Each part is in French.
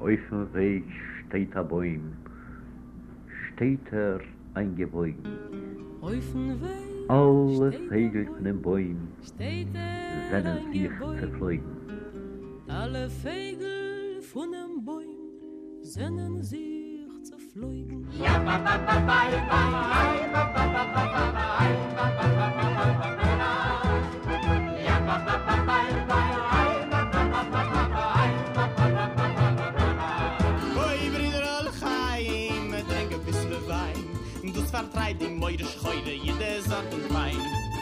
Auf dem Weg steht ein Bäum, steht ein Gebäude. Auf dem Weg Alle steht Vögel ein von den Bäumen steht sind ein sich Gebäude. zerflogen. Alle Vögel von dem Bäum sennen sich zu fliegen. Hoi, Brüder Al-Chaim, trink ein bisschen Wein. Das vertreibt die Meure Scheule, jede Sonnenwein.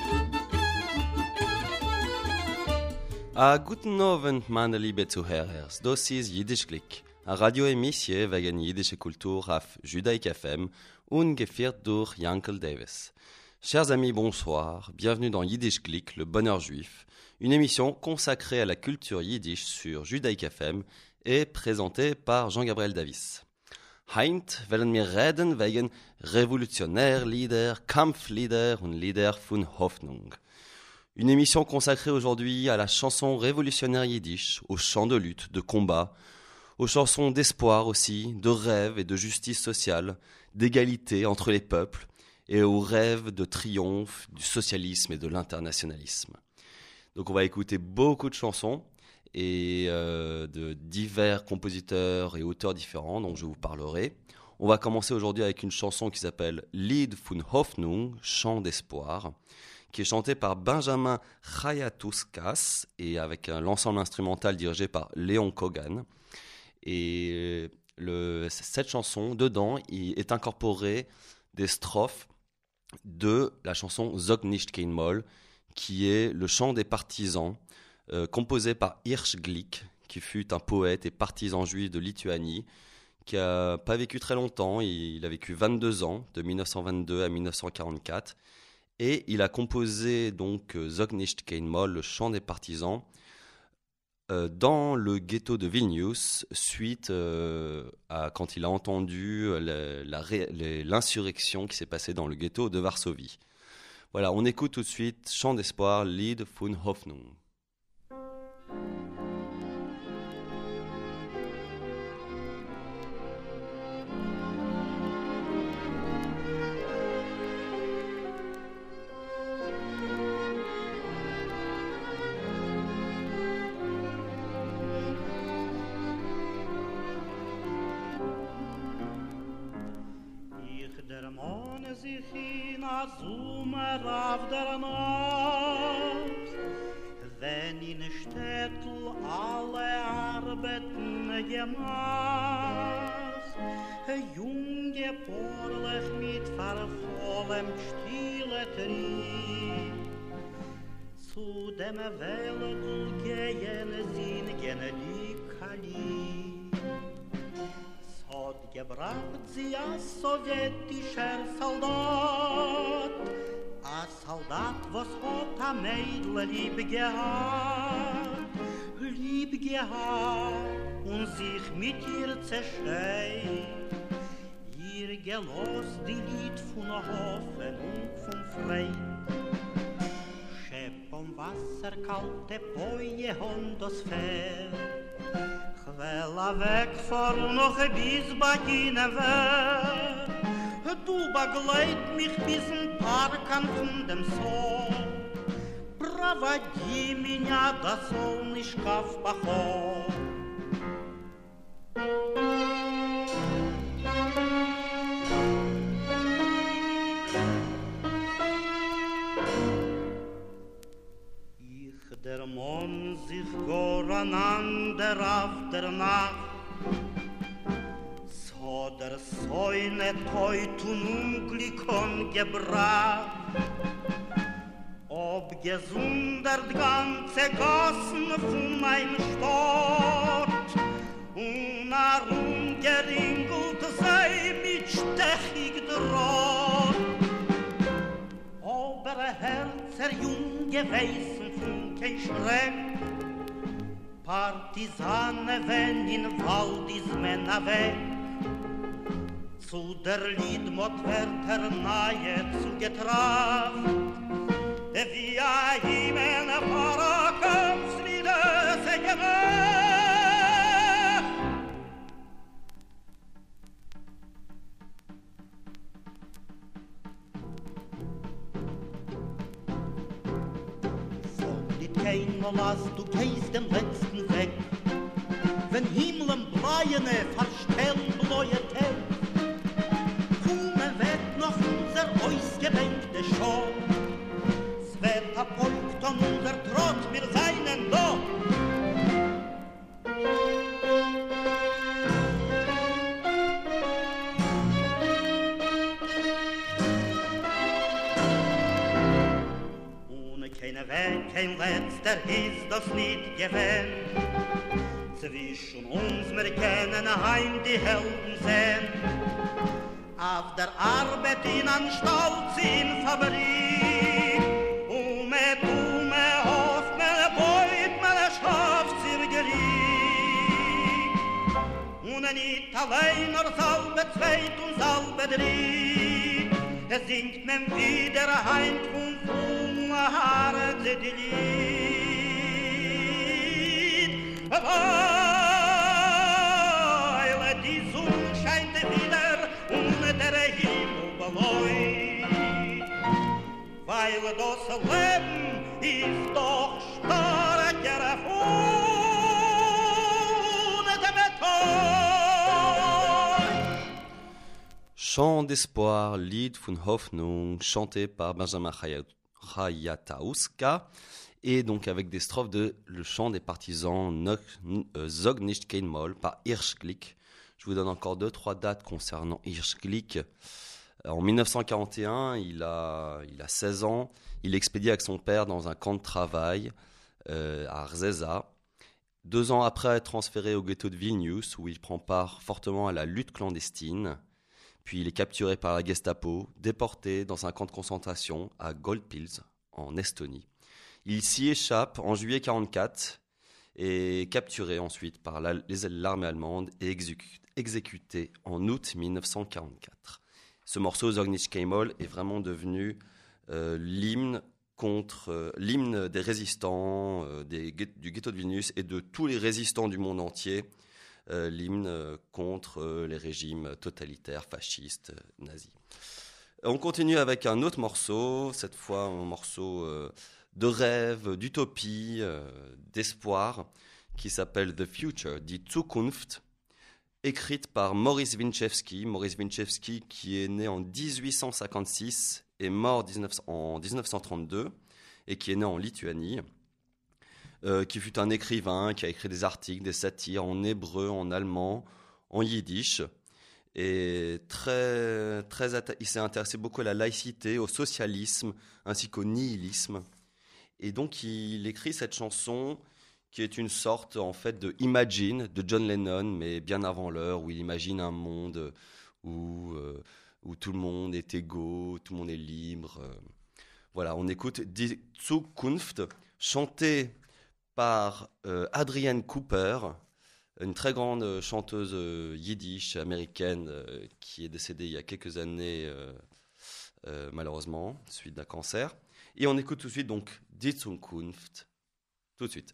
Guten Abend, meine liebe Zuhörer. Das ist Jiddisch Klick, eine Radioemission wegen jiddischer Kultur auf Judaïque FM und geführt durch Yankel Davis. Chers amis, bonsoir. Bienvenue dans Yiddish Klick, le bonheur juif, une émission consacrée à la culture yiddish sur Judaïque FM et présentée par Jean-Gabriel Davis. Heint wollen wir reden wegen Revolutionärlieder, Kampflieder und Lieder von Hoffnung. Une émission consacrée aujourd'hui à la chanson révolutionnaire yiddish, aux chants de lutte, de combat, aux chansons d'espoir aussi, de rêve et de justice sociale, d'égalité entre les peuples, et aux rêves de triomphe du socialisme et de l'internationalisme. Donc on va écouter beaucoup de chansons et de divers compositeurs et auteurs différents dont je vous parlerai. On va commencer aujourd'hui avec une chanson qui s'appelle Lied von Hoffnung, chant d'espoir, qui est chantée par Benjamin Chayatuskas et avec l'ensemble instrumental dirigé par Léon Kogan. Et cette chanson, dedans, est incorporée des strophes de la chanson Sag nicht kein Moll, qui est le chant des partisans, composé par Hirsch Glick, qui fut un poète et partisan juif de Lituanie, qui n'a pas vécu très longtemps, il a vécu 22 ans, de 1922 à 1944, et il a composé donc Sag nicht kein Moll, le chant des partisans, dans le ghetto de Vilnius, suite à quand il a entendu l'insurrection qui s'est passée dans le ghetto de Varsovie. Voilà, on écoute tout de suite Chant d'espoir, Lied von Hoffnung. sich in a Sommer auf der Nacht, wenn in Städtel alle Arbeiten gemacht, junge Porlech mit vervollem stille Trieb, zu dem Welt gehen singen die Kali. Hat gebracht sie a sowjetischer Soldat, a Soldat, was hat a Mädel lieb gehabt, und sich mit ihr zerstört. Ihr gelost die Lied von Hoffnung von Freit. Schepp Wasser, kalte Poje und das Feld. Quella weg vor noch bis Bagine weg. Du begleit mich bis in Parkan von dem Sol. Проводи меня до солнышка в поход. Der Mond sich voreinander auf der Nacht, so der Säune Teut und Unglück und gebracht, ob gesundert ganze Gassen von mein Sport und herumgeringelt sei mit stechig Draht. Aber Herzer junge Weißen von kein Schreck, Partisane, wenn in Wald ist Männer weg, zu der Liedmot wird nahe zugetraft, wie a Himmel vor Kampfslieder singen. einmal als du gehst den letzten Weg. Wenn Himmeln bleiene verstellen bläue Tell, kommen wird noch unser ausgedenkte Show. Es wird erfolgt an unser Trotz, wir seinen da. Kein letzter ist das nicht gewähnt. Zwischen uns wir kennen heim die Helden sehen. Auf der Arbeit in Anstalt, in Fabrik. Mit hofft man, beut man, schafft sich Krieg. Und nicht allein, nur salbe zweit und salbe dritt. Es singt man wieder heim von Haare die Lied, weil die Sonne scheint wieder und der Himmel beleuchtet, weil das Leben ist doch starker ohne der Metall. Chant d'espoir, Lied von Hoffnung, chanté par Benjamin Hayatauska, et donc avec des strophes de Le chant des partisans Zog nicht kein Moll par Hirschglick. Je vous donne encore 2-3 dates concernant Hirschglick. En 1941, il a 16 ans, il est expédié avec son père dans un camp de travail à Rzeza. 2 ans après, transféré au ghetto de Vilnius, où il prend part fortement à la lutte clandestine. Puis il est capturé par la Gestapo, déporté dans un camp de concentration à Goldpils, en Estonie. Il s'y échappe en juillet 1944 et capturé ensuite par l'armée allemande et exécuté en août 1944. Ce morceau, Zog nicht kein Moll, est vraiment devenu l'hymne des résistants du ghetto de Vilnius et de tous les résistants du monde entier. L'hymne contre les régimes totalitaires, fascistes, nazis. On continue avec un autre morceau, cette fois un morceau de rêve, d'utopie, d'espoir, qui s'appelle The Future, die Zukunft, écrite par Maurice Winchevsky. Maurice Winchevsky qui est né en 1856 et mort en 1932 et qui est né en Lituanie. Qui fut un écrivain, qui a écrit des articles, des satires en hébreu, en allemand, en yiddish. Et il s'est intéressé beaucoup à la laïcité, au socialisme, ainsi qu'au nihilisme. Et donc, il écrit cette chanson qui est une sorte, en fait, de Imagine de John Lennon, mais bien avant l'heure, où il imagine un monde où tout le monde est égaux, tout le monde est libre. Voilà, on écoute Die Zukunft, chanté par Adrienne Cooper, une très grande chanteuse yiddish américaine qui est décédée il y a quelques années, malheureusement, suite d'un cancer. Et on écoute tout de suite donc Die Zukunft, tout de suite.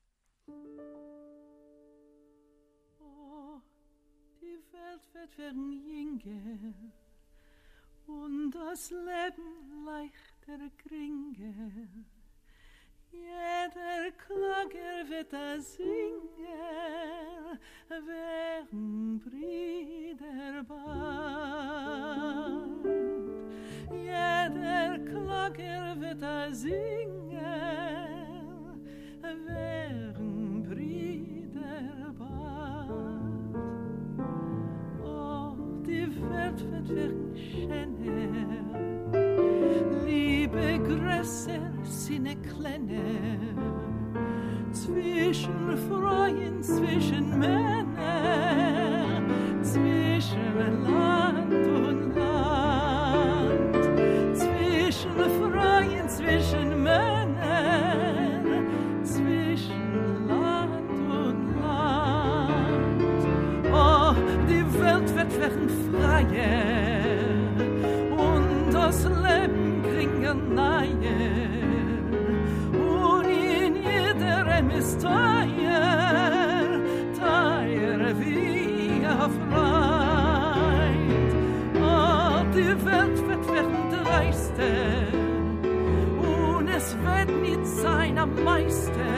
Oh, die Welt wird werden jünger und das Leben leichter geringer. Jeder Klager wird singen, werden Brüder bald. Jeder Klager wird singen, werden Brüder bald. Oh, die Welt wird werden schöner, Liebe größer, Sinne kleiner, zwischen Freuen, zwischen Männern, zwischen Land und Land, zwischen Freuen, zwischen Männern, zwischen Land und Land. Oh, die Welt wird werden freier und das Leben kriegen neue. Und in jederem ist teuer, teuer wie Freit. Oh, die Welt wird werden dreister und es wird nicht sein am meiste,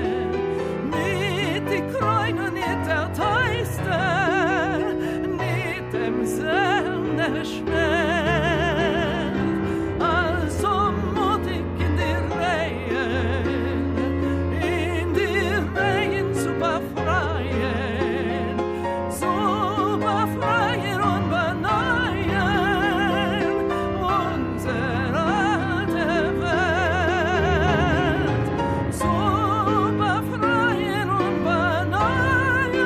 nicht die Kräune, nicht der Teiste, nicht dem Serne schnell, also mutig in die Reihen zu befreien, und beneien, unsere alte Welt, zu befreien und beneien,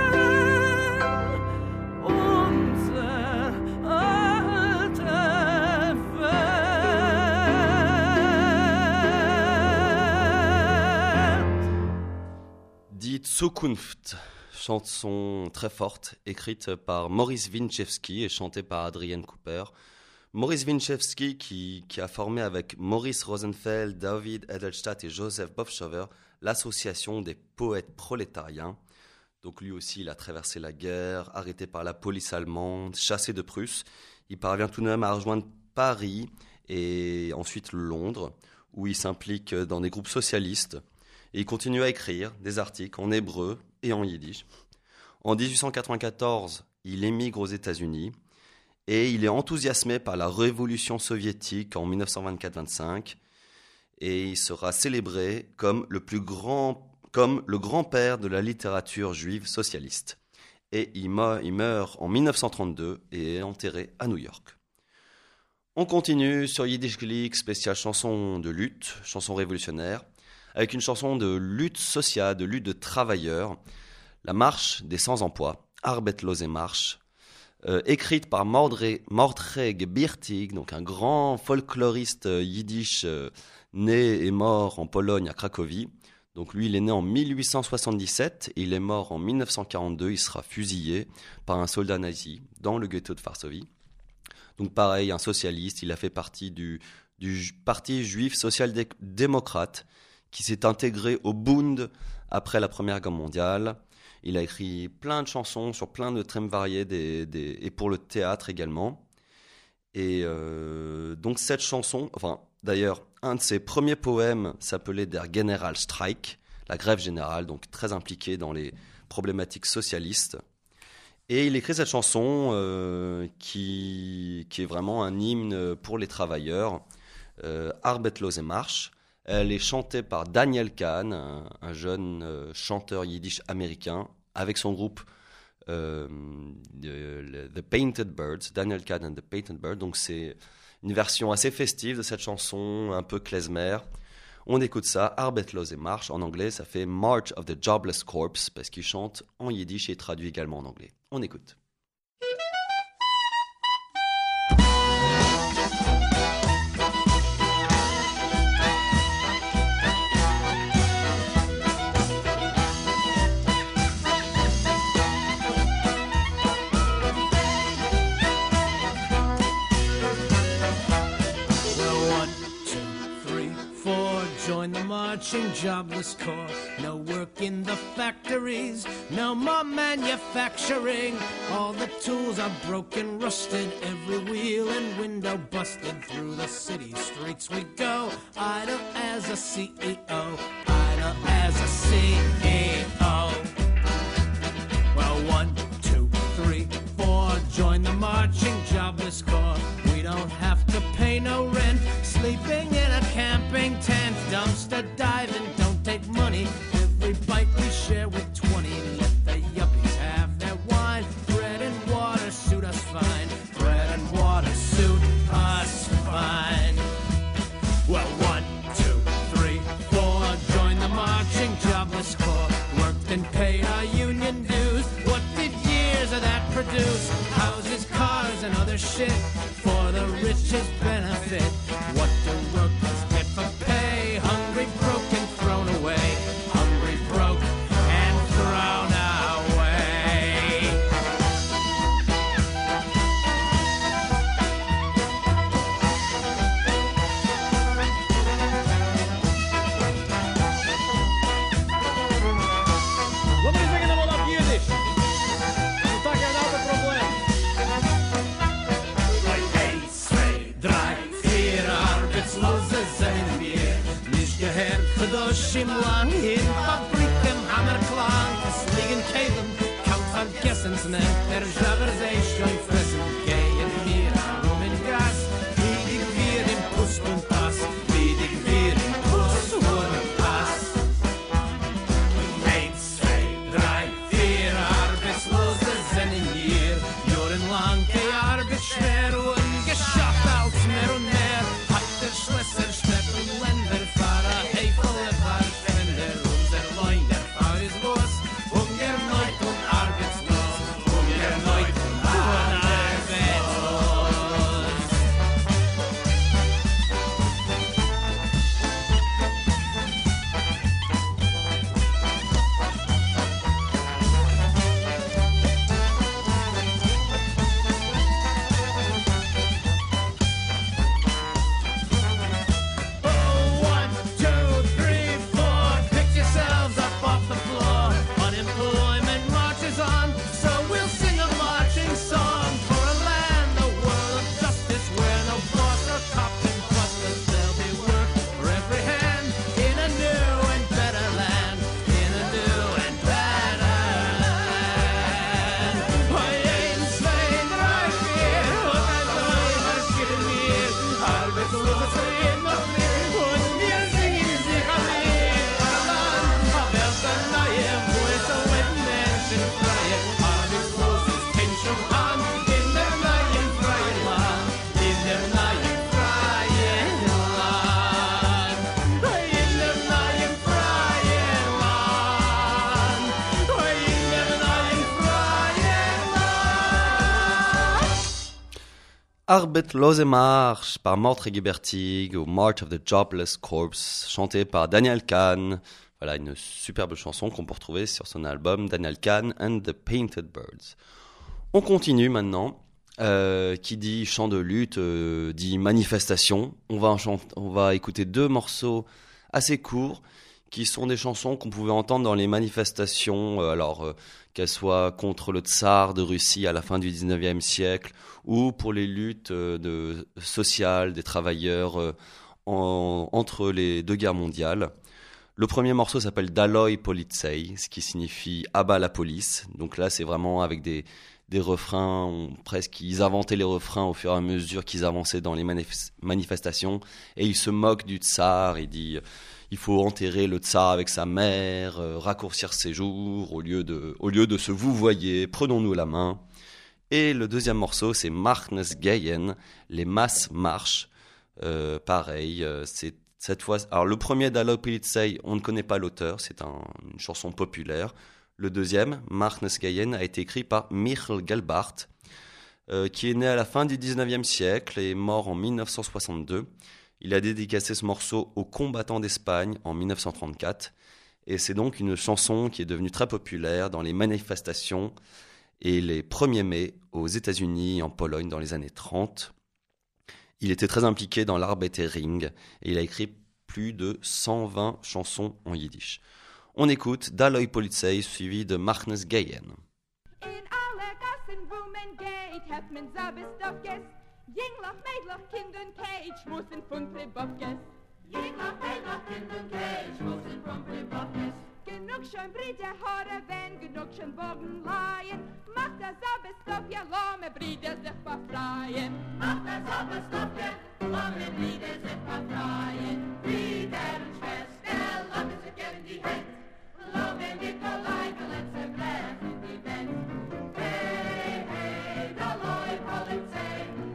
unsere alte Welt. Die Zukunft, chanson très forte, écrite par Maurice Winchevsky et chantée par Adrienne Cooper. Maurice Winchevsky qui a formé avec Maurice Rosenfeld, David Edelstadt et Joseph Bofschover l'association des poètes prolétariens. Donc lui aussi, il a traversé la guerre, arrêté par la police allemande, chassé de Prusse. Il parvient tout de même à rejoindre Paris et ensuite Londres, où il s'implique dans des groupes socialistes. Et il continue à écrire des articles en hébreu et en yiddish. En 1894, il émigre aux États-Unis et il est enthousiasmé par la révolution soviétique en 1924-25 et il sera célébré comme le grand-père de la littérature juive socialiste. Et il meurt en 1932 et est enterré à New York. On continue sur Yiddish Glick, spéciale chanson de lutte, chanson révolutionnaire, avec une chanson de lutte sociale, de lutte de travailleurs, la marche des sans-emploi, Arbeitslose Marsch, écrite par Mordred Biertig, donc un grand folkloriste yiddish né et mort en Pologne à Cracovie. Donc lui, il est né en 1877 et il est mort en 1942. Il sera fusillé par un soldat nazi dans le ghetto de Varsovie. Donc pareil, un socialiste, il a fait partie du Parti juif social-démocrate qui s'est intégré au Bund après la Première Guerre mondiale. Il a écrit plein de chansons sur plein de thèmes variés et pour le théâtre également. Et donc cette chanson, d'ailleurs, un de ses premiers poèmes s'appelait Der Generalstreik, la grève générale, donc très impliqué dans les problématiques socialistes. Et il écrit cette chanson qui est vraiment un hymne pour les travailleurs, Arbeitslose Marsch. Elle est chantée par Daniel Kahn, un jeune chanteur yiddish américain, avec son groupe The Painted Birds, Daniel Kahn and the Painted Birds. Donc c'est une version assez festive de cette chanson, un peu klezmer. On écoute ça, Arbeitslose Marsch. En anglais, ça fait March of the Jobless Corps, parce qu'il chante en yiddish et traduit également en anglais. On écoute. Marching jobless corps, no work in the factories, no more manufacturing. All the tools are broken, rusted, every wheel and window busted. Through the city streets we go, idle as a CEO, idle as a CEO. Well, 1, 2, 3, 4, join the marching jobless corps. We don't have to pay no rent, sleeping in a camping tent, dumpster diving, don't take money. Every bite we share with 20. Let the yuppies have their wine. Bread and water suit us fine. Bread and water suit us fine. Well, 1, 2, 3, 4, join the marching jobless corps. Worked and paid our union dues. What did years of that produce? Houses, cars, and other shit for the richest benefit. What do workers get for pay? Hungry, broke, and thrown away. Hungry, broke, and thrown away. What do you think of all of Yiddish? You talking about the problem? Essens nennt Jabber sei schon fressen. Gehen wir rum in Gas, wie wir im Bus und Pass, wie wir im Bus und Pass. 1, 2, 3, 4 Arbeitslose sind hier. Jahrelang die Arbeit schwer und geschafft als mehr und mehr. Hat der Schlösser, Städte und Länder, Fahrer, Heifel, Fahrfender, unser Leun, der Fahr ist los. Hunger, Neut und arbeitslos. Hunger, Neut und arbeitslos. Arbeitslose Marche par Mort Gebertig ou March of the Jobless Corpse, chanté par Daniel Kahn. Voilà une superbe chanson qu'on peut retrouver sur son album Daniel Kahn and the Painted Birds. On continue maintenant. Qui dit chant de lutte dit manifestation. On va écouter deux morceaux assez courts qui sont des chansons qu'on pouvait entendre dans les manifestations, qu'elles soient contre le tsar de Russie à la fin du 19e siècle ou pour les luttes sociales des travailleurs entre les deux guerres mondiales. Le premier morceau s'appelle Daloj Politsei, ce qui signifie « abat la police ». Donc là, c'est vraiment avec des refrains, presque ils inventaient les refrains au fur et à mesure qu'ils avançaient dans les manifestations. Et ils se moquent du tsar, il dit... Il faut enterrer le tsar avec sa mère, raccourcir ses jours, au lieu de se vouvoyer, prenons-nous la main. Et le deuxième morceau, c'est Marchnes Gehen, les masses marchent. Pareil, c'est cette fois... Alors le premier Daloj Politsei, on ne connaît pas l'auteur, c'est une chanson populaire. Le deuxième, Marchnes Gehen, a été écrit par Michel Gelbart, qui est né à la fin du 19e siècle et est mort en 1962. Il a dédicacé ce morceau aux combattants d'Espagne en 1934 et c'est donc une chanson qui est devenue très populaire dans les manifestations et les 1er mai aux États-Unis et en Pologne dans les années 30. Il était très impliqué dans l'Arbeiterring et il a écrit plus de 120 chansons en yiddish. On écoute Daloj Politsei suivi de Marchnes Gehen. Jingloch, Meidloch, Kind und Cage, Schmussen von Pribopkes. Jingloch, Meidloch, Kind und Cage, Schmussen von Pribopkes. Genug schon Brüder, Haare, wenn, genug schon Bogen leihen. Macht das Sabbestoff, ja, lahme Brüder sich befreien. Macht das Sabbestoff, ja, lahme Brüder sich befreien. Brüder und Schwester, lahme sich gern die Hand. Lahme Nikolai, let's have breath in die Welt. Hey, hey, Daloj Politsei.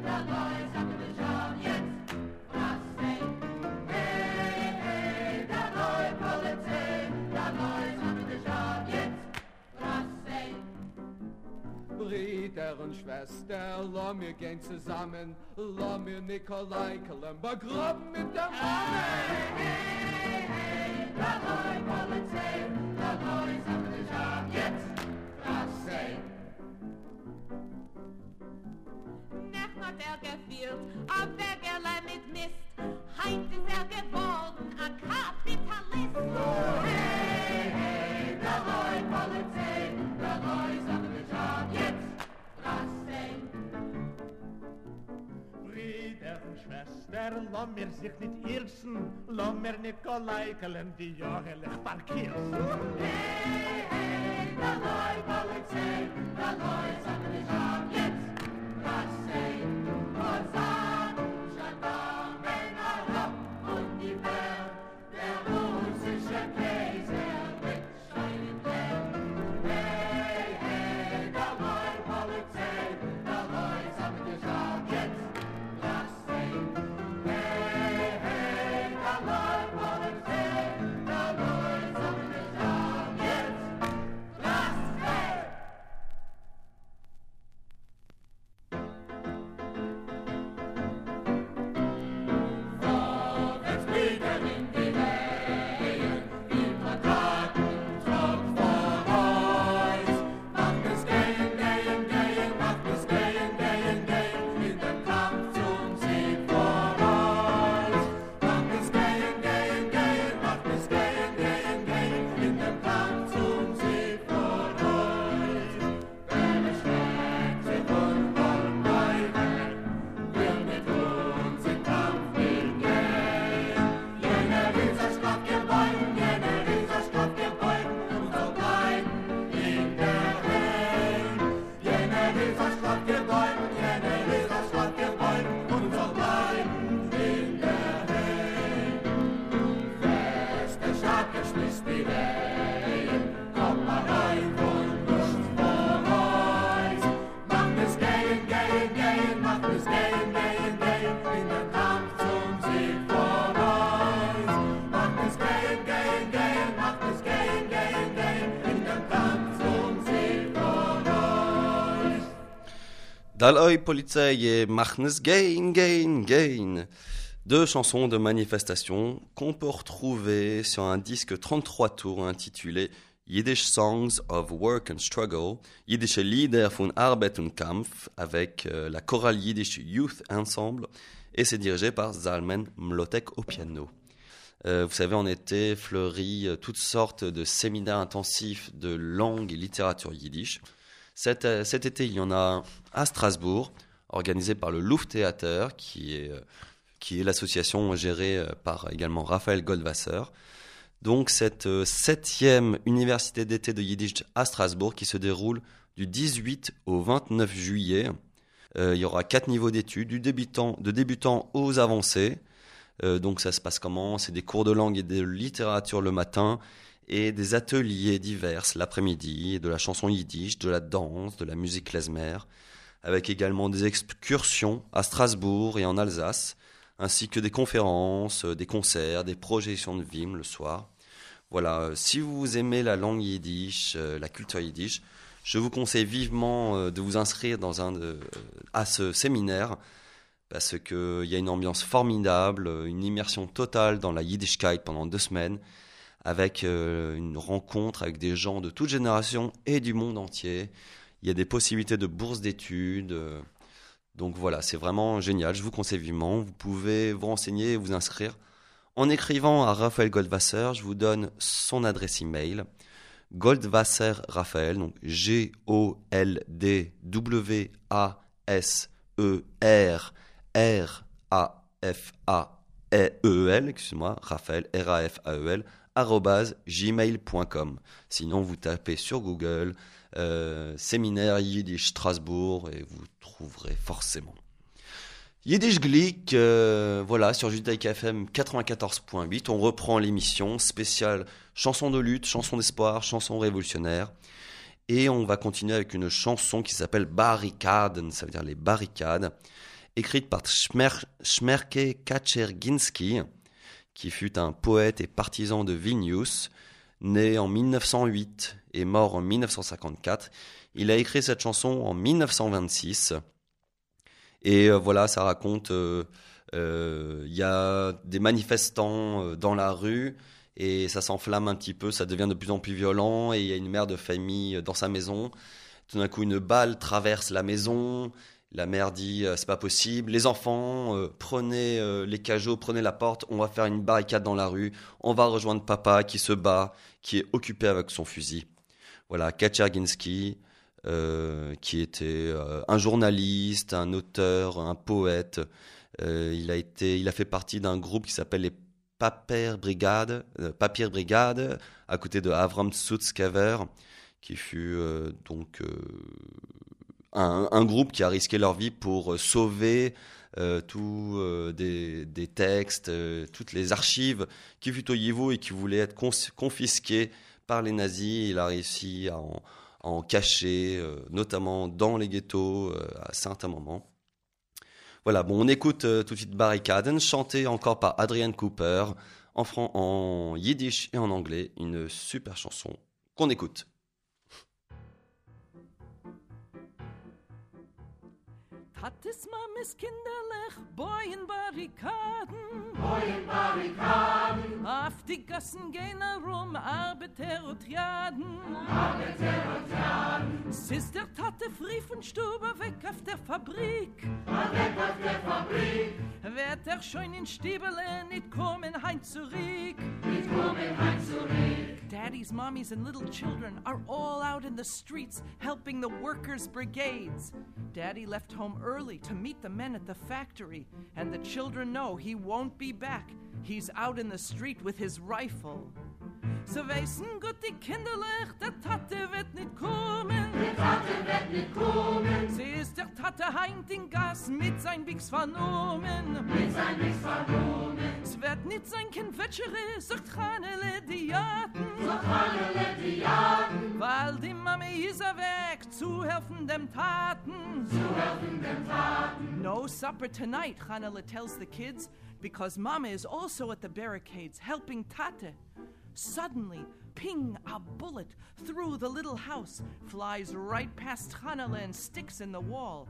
Brüder und Schwester, lass mir gehen zusammen, lass mir Nikolai Kalemba graben mit der Arme. Hey, hey, Daloj Politsei, Daloj sammelt dich ab, jetzt, Rassei. Nach hat gefühlt, auf Wegerle mit Mist, heint ist geworden, ein Kapitalist. Hey, hey, Daloj Politsei, Daloj sammelt dich ab, jetzt, Rassei. Brüder und Schwester, lass mir sich nicht irrsen, lass mir Nikolai Kalem die Jahre parkieren. Hey, hey, Daloj Politsei, Daloj Daloi Polizei et Machnes Gain, Gain, Gain. 2 chansons de manifestation qu'on peut retrouver sur un disque 33 tours intitulé Yiddish Songs of Work and Struggle, Yiddische Lieder von Arbeit und Kampf, avec la chorale Yiddish Youth Ensemble, et c'est dirigé par Zalmen Mlotek au piano. Vous savez, en été fleurit toutes sortes de séminaires intensifs de langue et littérature yiddish. Cet été, il y en a un à Strasbourg, organisé par le Lufttheater, qui est l'association gérée par également Raphaël Goldwasser. Donc cette 7e université d'été de Yiddish à Strasbourg qui se déroule du 18 au 29 juillet. Il y aura 4 niveaux d'études, de débutants aux avancés. Donc ça se passe comment ? C'est des cours de langue et de littérature le matin et des ateliers divers l'après-midi, de la chanson yiddish, de la danse, de la musique klezmer, avec également des excursions à Strasbourg et en Alsace, ainsi que des conférences, des concerts, des projections de films le soir. Voilà, si vous aimez la langue yiddish, la culture yiddish, je vous conseille vivement de vous inscrire à ce séminaire parce qu'il y a une ambiance formidable, une immersion totale dans la Yiddishkeit pendant 2 semaines avec une rencontre avec des gens de toute génération et du monde entier. Il y a des possibilités de bourses d'études. Donc voilà, c'est vraiment génial. Je vous conseille vivement. Vous pouvez vous renseigner et vous inscrire en écrivant à Raphaël Goldwasser. Je vous donne son adresse email. Goldwasser Raphaël, donc GOLDWASER excusez-moi, Raphaël, RAFAEL, @gmail.com. Sinon, vous tapez sur Google séminaire Yiddish Strasbourg et vous trouverez forcément. Yiddish Glick, voilà, sur Judaïka FM 94.8, on reprend l'émission spéciale chansons de lutte, chansons d'espoir, chansons révolutionnaires. Et on va continuer avec une chanson qui s'appelle Barrikaden, ça veut dire les barricades, écrite par Shmerke Kaczerginski, qui fut un poète et partisan de Vilnius, né en 1908 et mort en 1954. Il a écrit cette chanson en 1926. Et voilà, ça raconte, y a des manifestants dans la rue et ça s'enflamme un petit peu, ça devient de plus en plus violent et il y a une mère de famille dans sa maison. Tout d'un coup, une balle traverse la maison. La mère dit c'est pas possible. Les enfants, prenez les cajots, prenez la porte. On va faire une barricade dans la rue. On va rejoindre papa qui se bat, qui est occupé avec son fusil. Voilà, Kaczerginski, qui était un journaliste, un auteur, un poète. Il a fait partie d'un groupe qui s'appelle les Papier Brigade, à côté de Avram Tzutskaver, qui fut un groupe qui a risqué leur vie pour sauver des textes, toutes les archives qui furent au Yivu et qui voulaient être confisquées par les nazis. Il a réussi à en cacher, notamment dans les ghettos à certains moments. Voilà, bon, on écoute tout de suite Barrikaden, chanté encore par Adrian Cooper, en yiddish et en anglais, une super chanson qu'on écoute. Tatis Mamis kinderlich, Boyen Barrikaden. Boyen Barrikaden. Auf die Gassen gehen herum, Arbeiter und Jaden. Arbeiter und Jaden. Sis der Tate frief und Stube weg auf der Fabrik. Weg auf der Fabrik. Wird er schon in Stiebele nicht kommen heim zurück. Nicht kommen heim zurück. Daddies, mommies and little children are all out in the streets helping the workers' brigades. Daddy left home early to meet the men at the factory, and the children know he won't be back. He's out in the street with his rifle. Sie weißen gut die Kinderlich, der Tate wird nicht kommen. Der Tate wird nicht kommen. Sie ist der Tate heint in Gas mit sein Bix vernommen. Mit sein Bix vernommen. Es wird nicht sein Kind Wetschere, sagt Hanele die Jaden. Sagt Hanele die Jaden. Weil die Mami ist weg, zu helfen dem Taten. Zu helfen dem Taten. No supper tonight, Hanele tells the kids, because Mama is also at the barricades helping Tate. Suddenly, ping, a bullet through the little house, flies right past Hanele and sticks in the wall.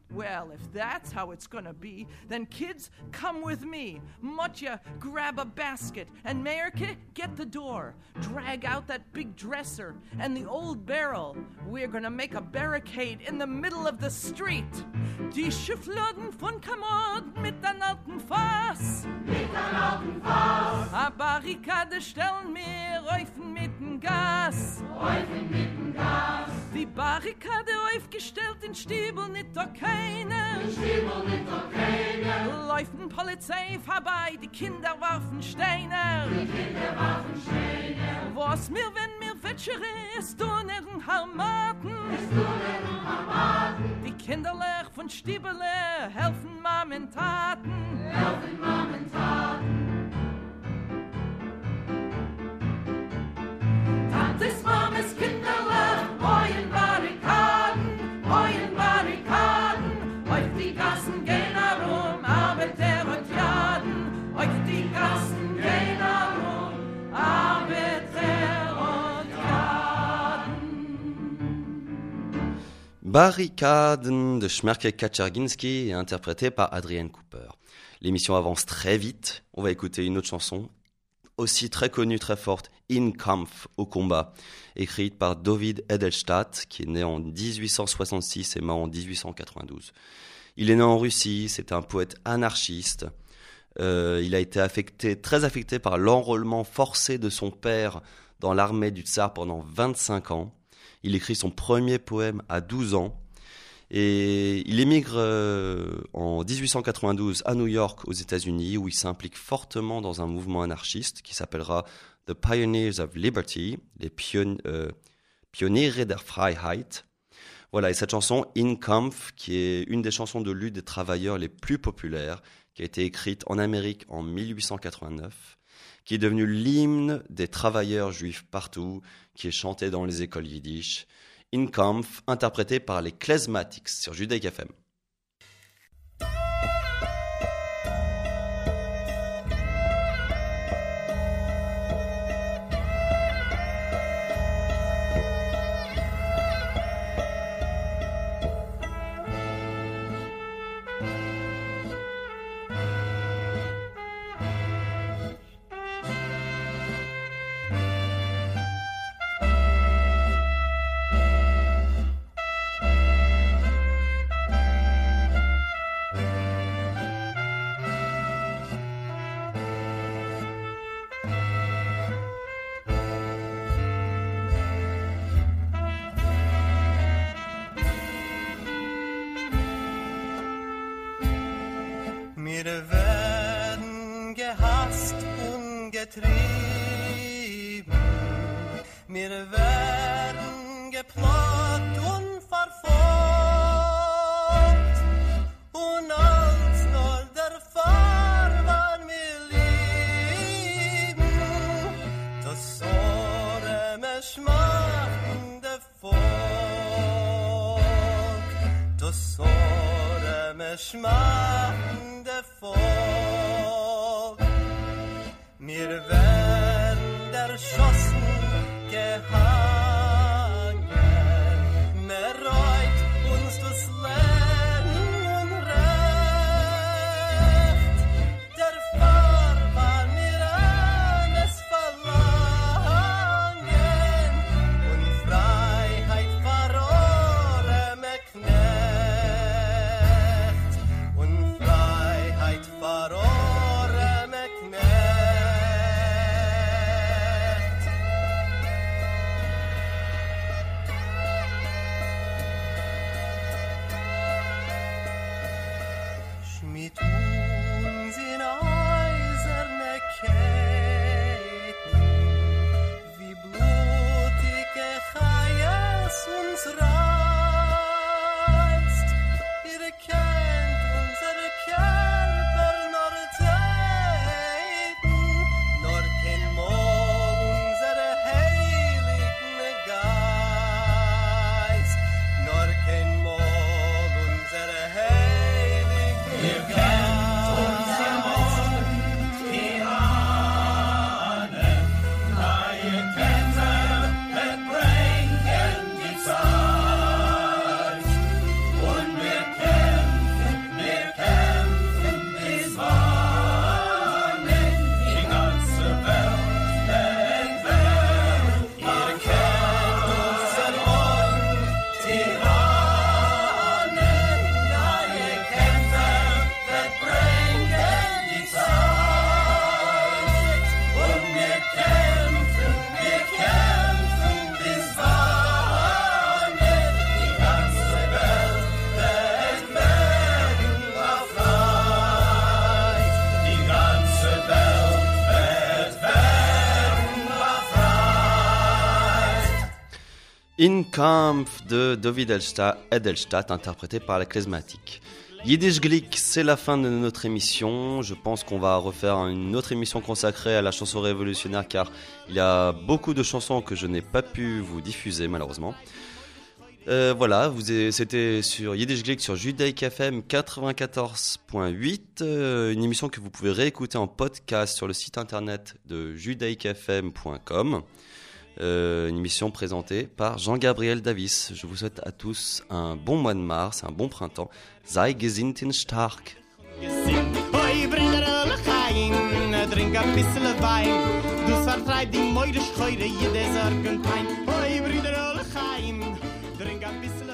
Well, if that's how it's gonna be, then kids, come with me. Motya, grab a basket, and Mayerke, get the door. Drag out that big dresser and the old barrel. We're gonna make a barricade in the middle of the street. Die Schiffladen von Kamod mit den alten Fass. Mit den alten Fass. A Barrikade stellen wir Räufen mit dem Gas. Räufen mit dem Gas. Die Barrikade aufgestellt in Stiebel nicht doch keiner. In Stiebel nicht doch keiner. Läuft ein Polizei vorbei, die Kinder warfen Steine. Die Kinder warfen Steine. Was mir, wenn mir wetschere, es tun ihren Harmaten. Es tun ihren Harmaten. Die Kinderlech von Stiebele helfen Mom Taten. Helfen Mom Taten. Tantes Mames Kinderlech, heuen Barrikaden, heuen Barrikaden. Euch die Gassen gehen herum, Arbeiter und Jaden. Euch die Gassen gehen herum, Arbeiter und Jaden. Barrikaden de Shmerke Kaczerginski est interprété par Adrienne Cooper. L'émission avance très vite. On va écouter une autre chanson, aussi très connue, très forte, In Kampf, au combat, écrite par David Edelstadt, qui est né en 1866 et mort en 1892. Il est né en Russie, c'est un poète anarchiste. Il a été très affecté par l'enrôlement forcé de son père dans l'armée du tsar pendant 25 ans. Il écrit son premier poème à 12 ans. Et il émigre en 1892 à New York, aux États-Unis, où il s'implique fortement dans un mouvement anarchiste qui s'appellera The Pioneers of Liberty, les Pioniere der Freiheit. Voilà, et cette chanson, In Kampf, qui est une des chansons de lutte des travailleurs les plus populaires, qui a été écrite en Amérique en 1889, qui est devenue l'hymne des travailleurs juifs partout, qui est chantée dans les écoles yiddish. In Kampf, interprété par les Klezmatics sur Judaïk FM. Wir werden gehasst und getrieben, wir werden geplagt und verfolgt, und als nur der Fahrwahn wir lieben, das Soreme schmachtende Volk, das Soreme schmachtende Volk. Wir werden erschossen, gehangen, mehr reut uns das Leben und Recht. Der Fahrwahn wir alles verlangen und Freiheit verlorene Knecht und Freiheit verlorene Knecht. In Kampf de David Edelstadt, interprété par la Klezmatik. Yiddish Glick, c'est la fin de notre émission. Je pense qu'on va refaire une autre émission consacrée à la chanson révolutionnaire car il y a beaucoup de chansons que je n'ai pas pu vous diffuser malheureusement. Voilà, c'était sur Yiddish Glick sur Judaïk FM 94.8, une émission que vous pouvez réécouter en podcast sur le site internet de judaïkfm.com. Une émission présentée par Jean-Gabriel Davis. Je vous souhaite à tous un bon mois de mars, un bon printemps. Sei gesinnt und stark. Oi, Brüder, L'chaim, trink a bissl Wein. Du vertreib die Meure Scheure, jede Sorgenpein. Oi, Brüder, L'chaim, trink a bissl